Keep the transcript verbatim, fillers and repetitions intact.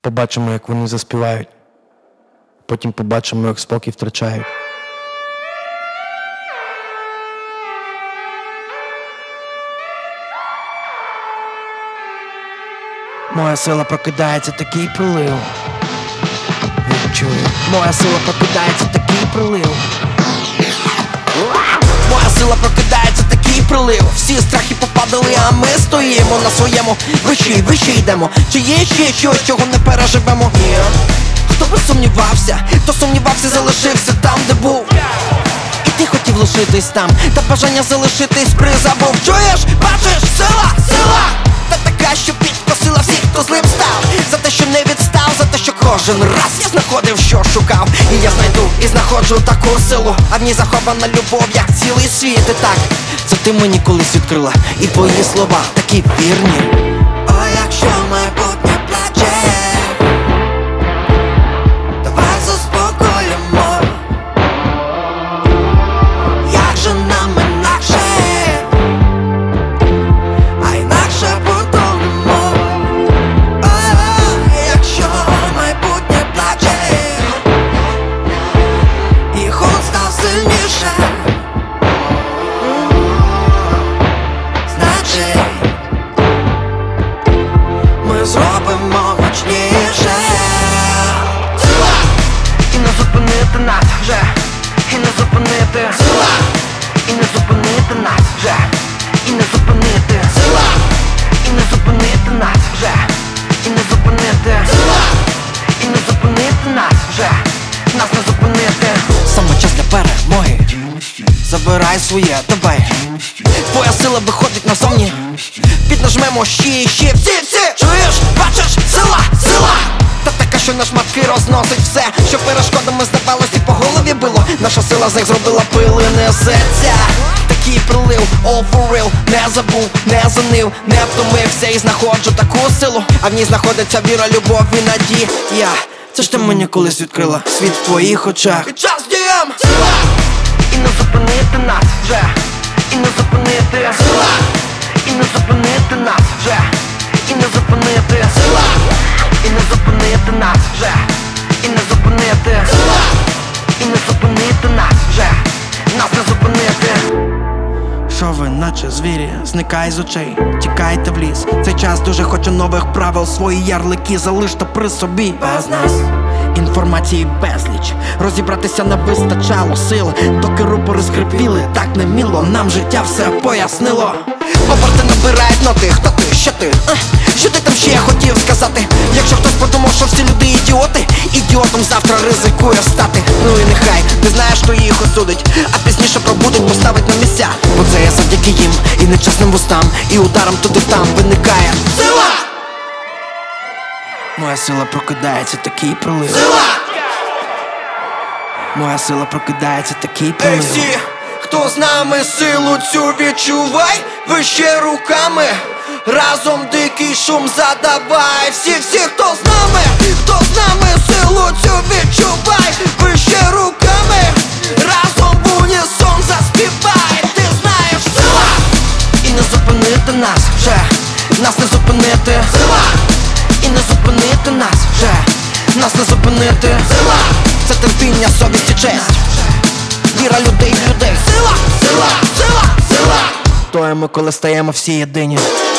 Побачимо, як вони заспівають. Потім побачимо, як спокій втрачають. Моя сила прокидається, такий прилив. Відчую. Моя сила прокидається, такий прилив. Моя сила прокидається, такий прилив. Всі страхи попадали, а ми стоїмо на своєму. Вище, вище йдемо. Чи є ще щось, чого не переживемо? Ні. Хто би сумнівався, хто сумнівався, залишився там, де був. І ти хотів лишитись там, та бажання залишитись призабув. Чуєш, бачиш, сила, сила, та така, що підкосила всіх, хто злим став. За те, що не відстав, за те, що кожен раз я знаходив, що шукав. І я знайду, і знаходжу таку силу, а в ній захована любов, як цілий світ. І так, це ти мені колись відкрила, і твої слова такі вірні. О, якщо майбутнє плаче, давай заспокоїмо. Як же нам інакше, а інакше подумаємо. О, якщо майбутнє плаче, і холод став сильніше, значить ми зробимо гучніше. Сила! І не зупинити нас вже, і не зупинити. Сила! І не зупинити нас вже, і не зупинити. Сила! І не зупинити нас вже, і не зупинити. Сила! І не зупинити нас вже, нас не зупинити. Саме час для перемоги. Забирай своє, давай. Твоя сила виходить назовні. Піднажмемо ще і ще. Всі, всі, чуєш, бачиш, сила, сила. Та така, що на шматки розносить все, що перешкодами здавалось і по голові било. Наша сила з них зробила пили, несеться. Такий прилив, all for real. Не забув, не занив, не втомився і знаходжу таку силу. А в ній знаходиться віра, любов і надія. Це ж ти мені колись відкрила світ в твоїх очах. І час діям! Сила! І не зупинити нас вже, і не зупинити. Сила! І не зупинити нас вже, і не зупинити. Сила! І не зупинити нас вже, і не зупинити. Сила! І не зупинити нас вже, нас не зупинити. Що ви, наче звірі, зникай з очей, тікайте в ліс. Цей час дуже хоче нових правил, свої ярлики залиште при собі. Без нас інформації безліч, розібратися не вистачало сил, доки рупори скрипіли, так неміло, нам життя все пояснило. Оберти набирають ноти, хто ти, що ти, а? Що ти там ще хотів сказати? Якщо хтось подумав, що всі люди ідіоти, ідіотом завтра ризикує стати. Ну і нехай, не знаєш, хто їх осудить, а пізніше пробудуть, поставить на місця. Бо це я завдяки їм і нечесним вустам, і ударом туди-там виникає сила! Моя сила прокидається, такий прилив. Сила! Моя сила прокидається, такий прилив. Ей, всі, хто з нами силу цю відчувай, вище руками, разом дикий шум задавай. Всі, всі, хто з нами, хто з нами силу цю відчувай, вище руками, разом в унісон заспівай. Ти знаєш, сила! І не зупинити нас вже, нас не зупинити. Сила! І не зупинити нас вже, нас не зупинити. Сила! Це терпіння, совість і честь, віра людей в людей. Сила! Сила! Сила! Сила! То ми, коли стаємо всі єдині.